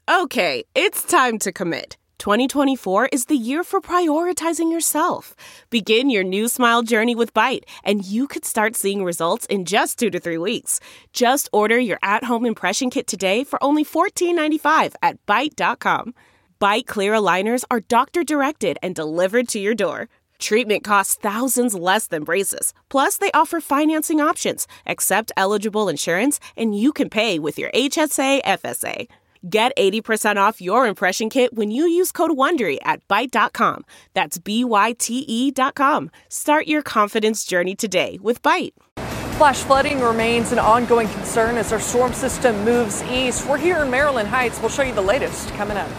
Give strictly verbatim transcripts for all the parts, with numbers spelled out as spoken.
Okay, it's time to commit. twenty twenty-four is the year for prioritizing yourself. Begin your new smile journey with Byte, and you could start seeing results in just two to three weeks. Just order your at-home impression kit today for only fourteen ninety-five at byte dot com. Byte clear aligners are doctor-directed and delivered to your door. Treatment costs thousands less than braces. Plus, they offer financing options, accept eligible insurance, and you can pay with your H S A F S A. Get eighty percent off your impression kit when you use code WONDERY at byte dot com. That's B Y T E dot com. Start your confidence journey today with Byte. Flash flooding remains an ongoing concern as our storm system moves east. We're here in Maryland Heights. We'll show you the latest coming up.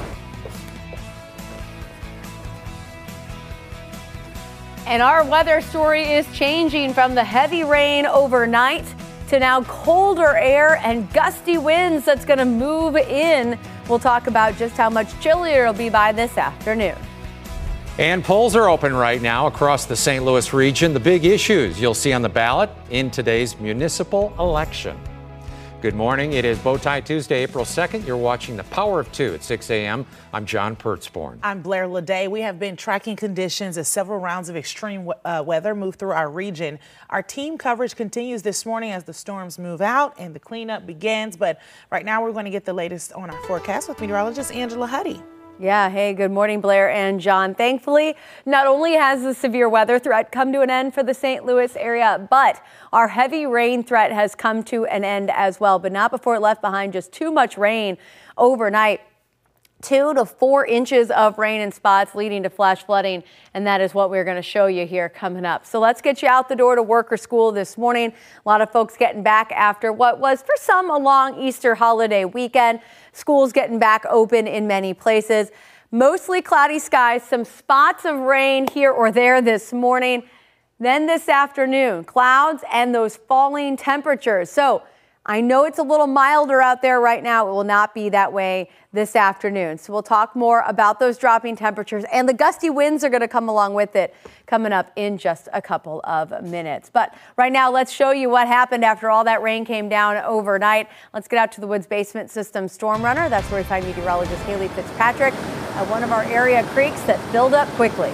And our weather story is changing from the heavy rain overnight to now colder air and gusty winds that's going to move in. We'll talk about just how much chillier it'll be by this afternoon. And polls are open right now across the Saint Louis region. The big issues you'll see on the ballot in today's municipal election. Good morning. It is Bowtie Tuesday, April second. You're watching The Power of Two at six a.m. I'm John Pertzborn. I'm Blair Leday. We have been tracking conditions as several rounds of extreme uh, weather move through our region. Our team coverage continues this morning as the storms move out and the cleanup begins. But right now we're going to get the latest on our forecast with meteorologist Angela Huddy. Yeah, hey, good morning, Blair and John. Thankfully, not only has the severe weather threat come to an end for the Saint Louis area, but our heavy rain threat has come to an end as well, but not before it left behind just too much rain overnight. Two to four inches of rain in spots leading to flash flooding, and that is what we're going to show you here coming up. So let's get you out the door to work or school this morning. A lot of folks getting back after what was for some a long Easter holiday weekend. Schools getting back open in many places. Mostly cloudy skies, some spots of rain here or there this morning. Then this afternoon, clouds and those falling temperatures. So I know it's a little milder out there right now. It will not be that way this afternoon. So we'll talk more about those dropping temperatures, and the gusty winds are going to come along with it coming up in just a couple of minutes. But right now, let's show you what happened after all that rain came down overnight. Let's get out to the Woods Basement System Storm Runner. That's where we find meteorologist Haley Fitzpatrick at one of our area creeks that filled up quickly.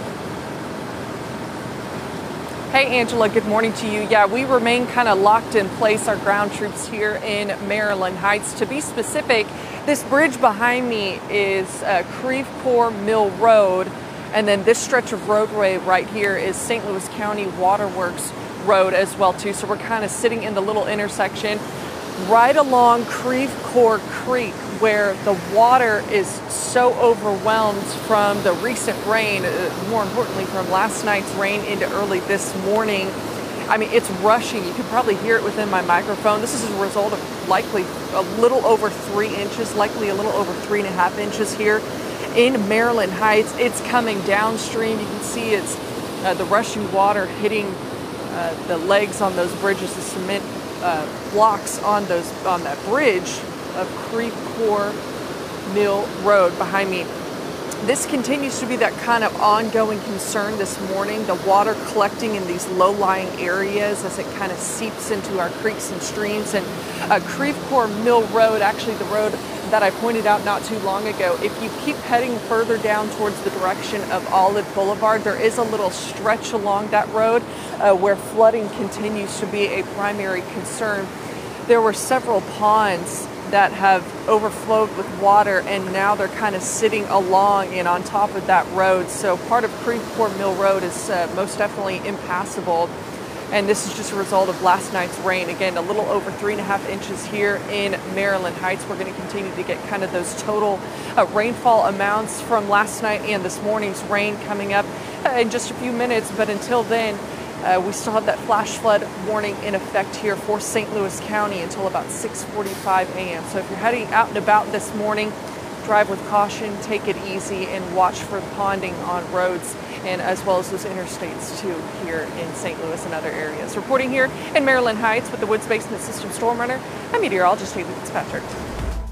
Hey, Angela, good morning to you. Yeah, we remain kind of locked in place, our ground troops here in Maryland Heights. To be specific, this bridge behind me is uh, Creve Coeur Mill Road, and then this stretch of roadway right here is Saint Louis County Waterworks Road as well, too. So we're kind of sitting in the little intersection right along Creve Coeur Creek, where the water is so overwhelmed from the recent rain, uh, more importantly from last night's rain into early this morning. I mean, it's rushing. You can probably hear it within my microphone. This is a result of likely a little over three inches, likely a little over three and a half inches here in Maryland Heights. It's coming downstream. You can see it's uh, the rushing water hitting uh, the legs on those bridges, the cement uh, blocks on those on that bridge of Creve Coeur Mill Road behind me. This continues to be that kind of ongoing concern this morning, the water collecting in these low-lying areas as it kind of seeps into our creeks and streams. And uh, Creve Coeur Mill Road, actually the road that I pointed out not too long ago, if you keep heading further down towards the direction of Olive Boulevard, there is a little stretch along that road uh, where flooding continues to be a primary concern. There were several ponds that have overflowed with water, and now they're kind of sitting along and on top of that road. So part of Creve Coeur Mill Road is uh, most definitely impassable. And this is just a result of last night's rain. Again, a little over three and a half inches here in Maryland Heights. We're going to continue to get kind of those total uh, rainfall amounts from last night and this morning's rain coming up uh, in just a few minutes. But until then, Uh, we still have that flash flood warning in effect here for Saint Louis County until about six forty-five a.m. So if you're heading out and about this morning, drive with caution, take it easy, and watch for ponding on roads, and as well as those interstates too here in Saint Louis and other areas. Reporting here in Maryland Heights with the Woods Basement System Storm Runner, I'm meteorologist Haley Fitzpatrick.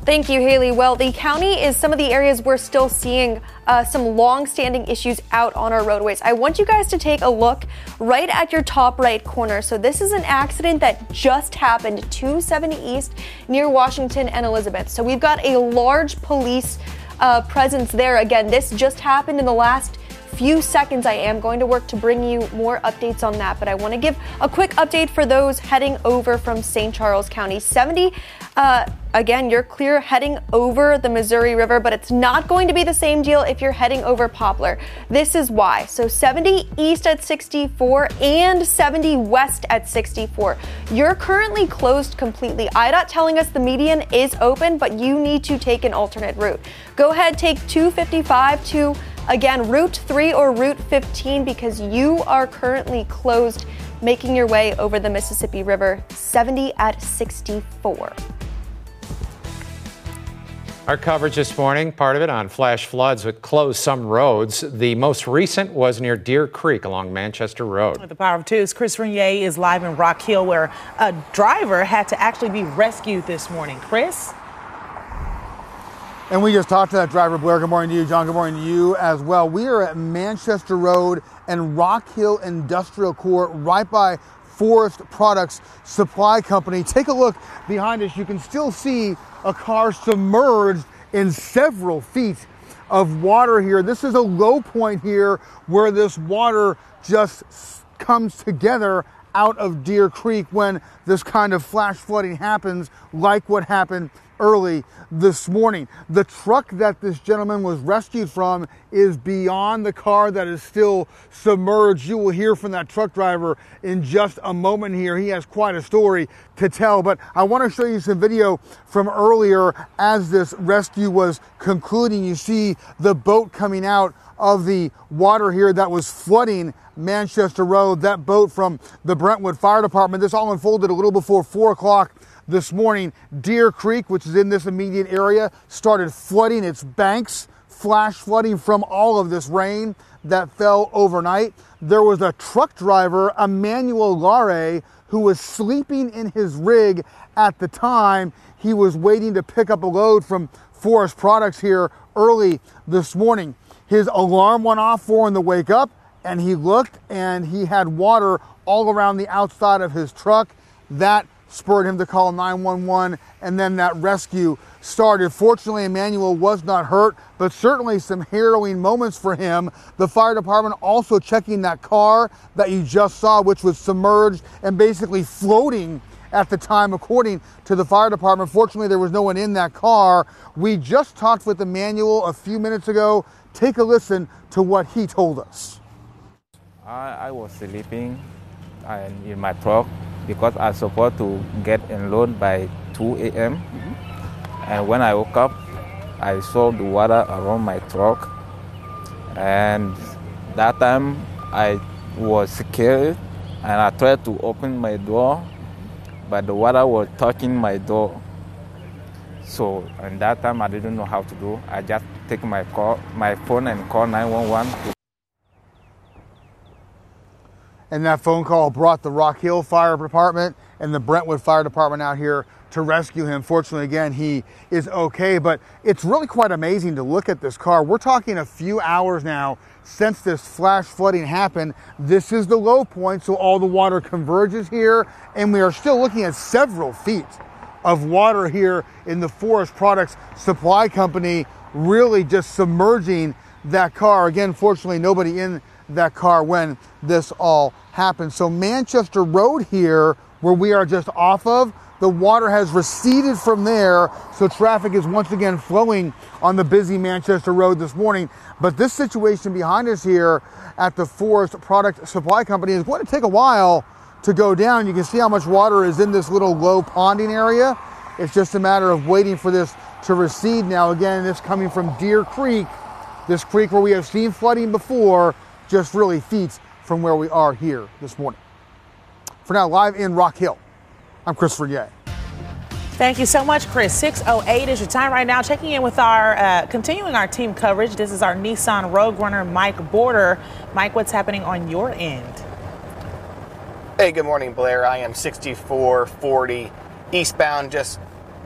Thank you, Haley. Well, the county is some of the areas we're still seeing uh, some long-standing issues out on our roadways. I want you guys to take a look right at your top right corner. So this is an accident that just happened, two seventy East near Washington and Elizabeth. So we've got a large police uh, presence there. Again, this just happened in the last few seconds. I am going to work to bring you more updates on that, but I want to give a quick update for those heading over from Saint Charles County. seventy, uh, again, you're clear heading over the Missouri River, but it's not going to be the same deal if you're heading over Poplar. This is why. So seventy east at sixty-four and seventy west at sixty-four. You're currently closed completely. I D O T telling us the median is open, but you need to take an alternate route. Go ahead, take two fifty-five to again, Route three or Route fifteen, because you are currently closed, making your way over the Mississippi River, seventy at sixty-four. Our coverage this morning, part of it on flash floods that closed some roads. The most recent was near Deer Creek along Manchester Road. With the Power of Two's Chris Renier is live in Rock Hill, where a driver had to actually be rescued this morning. Chris? And we just talked to that driver. Blair, good morning to you. John, good morning to you as well. We are at Manchester Road and Rock Hill Industrial Court, right by Forest Products Supply Company. Take a look behind us. You can still see a car submerged in several feet of water here. This is a low point here where this water just comes together out of Deer Creek when this kind of flash flooding happens, like what happened early this morning. The truck that this gentleman was rescued from is beyond the car that is still submerged. You will hear from that truck driver in just a moment here. He has quite a story to tell, but I want to show you some video from earlier as this rescue was concluding. You see the boat coming out of the water here that was flooding Manchester Road, that boat from the Brentwood Fire Department. This all unfolded a little before four o'clock this morning. Deer Creek, which is in this immediate area, started flooding its banks, flash flooding from all of this rain that fell overnight. There was a truck driver, Emmanuel Lare, who was sleeping in his rig at the time. He was waiting to pick up a load from Forest Products here early this morning. His alarm went off for him to wake up, and he looked and he had water all around the outside of his truck. That spurred him to call nine one one, and then that rescue started. Fortunately, Emmanuel was not hurt, but certainly some harrowing moments for him. The fire department also checking that car that you just saw, which was submerged and basically floating at the time, according to the fire department. Fortunately, there was no one in that car. We just talked with Emmanuel a few minutes ago. Take a listen to what he told us. I, I was sleeping and in my truck because I was supposed to get unloaded by two a m Mm-hmm. And when I woke up, I saw the water around my truck. And that time I was scared and I tried to open my door, but the water was touching my door. So at that time I didn't know how to do. I just take my call, my phone and call nine one one. And that phone call brought the Rock Hill Fire Department and the Brentwood Fire Department out here to rescue him. Fortunately, again, he is okay, but it's really quite amazing to look at this car. We're talking a few hours now since this flash flooding happened. This is the low point, so all the water converges here, and we are still looking at several feet of water here in the Forest Products Supply Company, really just submerging that car. Again, fortunately, nobody in that car when this all happened. So Manchester Road here, where we are just off of, the water has receded from there, so traffic is once again flowing on the busy Manchester Road this morning. But this situation behind us here at the Forest Product Supply Company is going to take a while to go down. You can see how much water is in this little low ponding area. It's just a matter of waiting for this to recede now. Again, this coming from Deer Creek, this creek where we have seen flooding before, just really feet from where we are here this morning. For now, live in Rock Hill, I'm Chris Renier. Thank you so much, Chris. six oh eight is your time right now. Checking in with our, uh, continuing our team coverage. This is our Nissan Rogue runner, Mike Border. Mike, what's happening on your end? Hey, good morning, Blair. I am sixty-four forty eastbound, just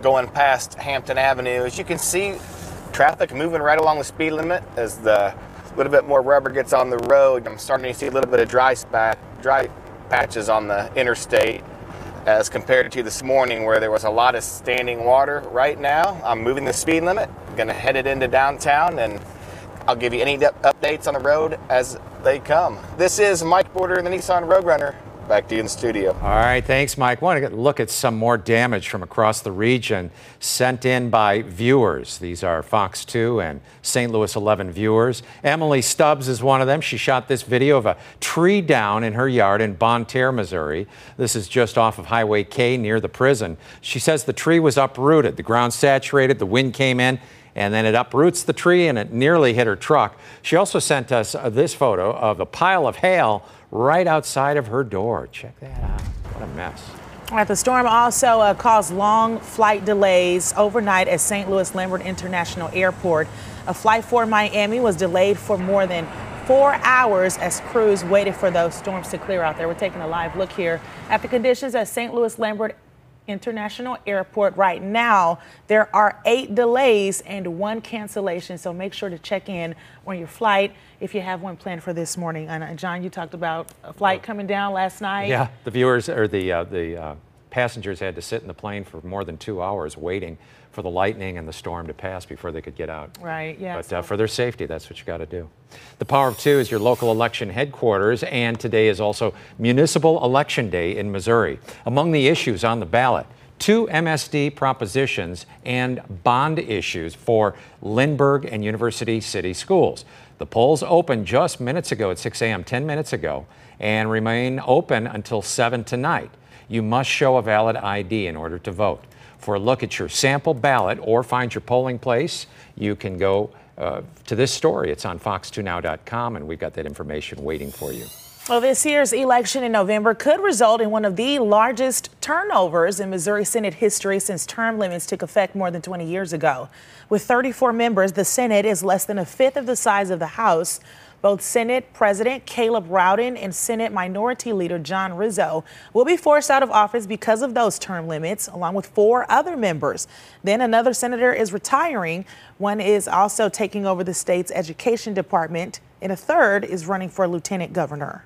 going past Hampton Avenue. As you can see, traffic moving right along the speed limit. As the little bit more rubber gets on the road, I'm starting to see a little bit of dry spat, dry patches on the interstate as compared to this morning where there was a lot of standing water. Right now, I'm moving the speed limit. I'm going to head it into downtown, and I'll give you any updates on the road as they come. This is Mike Porter, the Nissan Roadrunner. Back to you in the studio. All right, thanks, Mike. I want to look at some more damage from across the region sent in by viewers. These are Fox two and Saint Louis eleven viewers. Emily Stubbs is one of them. She shot this video of a tree down in her yard in Bonne Terre, Missouri. This is just off of Highway K near the prison. She says the tree was uprooted. The ground saturated, the wind came in, and then it uproots the tree and it nearly hit her truck. She also sent us uh, this photo of a pile of hail right outside of her door. Check that out. What a mess. All right, the storm also uh, caused long flight delays overnight at Saint Louis Lambert International Airport. A flight for Miami was delayed for more than four hours as crews waited for those storms to clear out there. We're taking a live look here at the conditions at Saint Louis Lambert International Airport right now. There are eight delays and one cancellation, so make sure to check in on your flight if you have one planned for this morning. And John, you talked about a flight coming down last night. Yeah, the viewers or the uh, the uh, passengers had to sit in the plane for more than two hours waiting for the lightning and the storm to pass before they could get out. Right, yeah. But uh, for their safety, that's what you got to do. The Power of Two is your local election headquarters, and today is also Municipal Election Day in Missouri. Among the issues on the ballot, two M S D propositions and bond issues for Lindbergh and University City Schools. The polls opened just minutes ago at six a m, ten minutes ago, and remain open until seven tonight. You must show a valid I D in order to vote. For a look at your sample ballot or find your polling place, you can go uh, to this story. It's on fox two now dot com, and we've got that information waiting for you. Well, this year's election in November could result in one of the largest turnovers in Missouri Senate history since term limits took effect more than twenty years ago. With thirty-four members, the Senate is less than a fifth of the size of the House. Both Senate President Caleb Rowden and Senate Minority Leader John Rizzo will be forced out of office because of those term limits, along with four other members. Then another senator is retiring. One is also taking over the state's education department, and a third is running for lieutenant governor.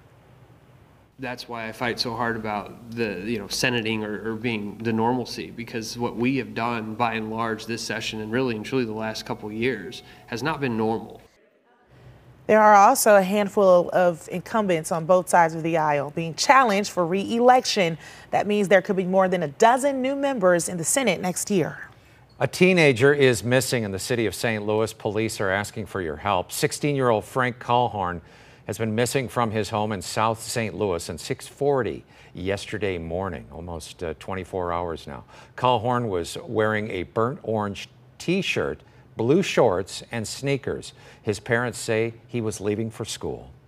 That's why I fight so hard about the, you know, senating or, or being the normalcy, because what we have done by and large this session and really and truly the last couple of years has not been normal. There are also a handful of incumbents on both sides of the aisle being challenged for re-election. That means there could be more than a dozen new members in the Senate next year. A teenager is missing in the city of Saint Louis. Police are asking for your help. sixteen-year-old Frank Callhorn has been missing from his home in South Saint Louis since six forty yesterday morning, almost uh, twenty-four hours now. Callhorn was wearing a burnt orange T-shirt, blue shorts, and sneakers. His parents say he was leaving for school.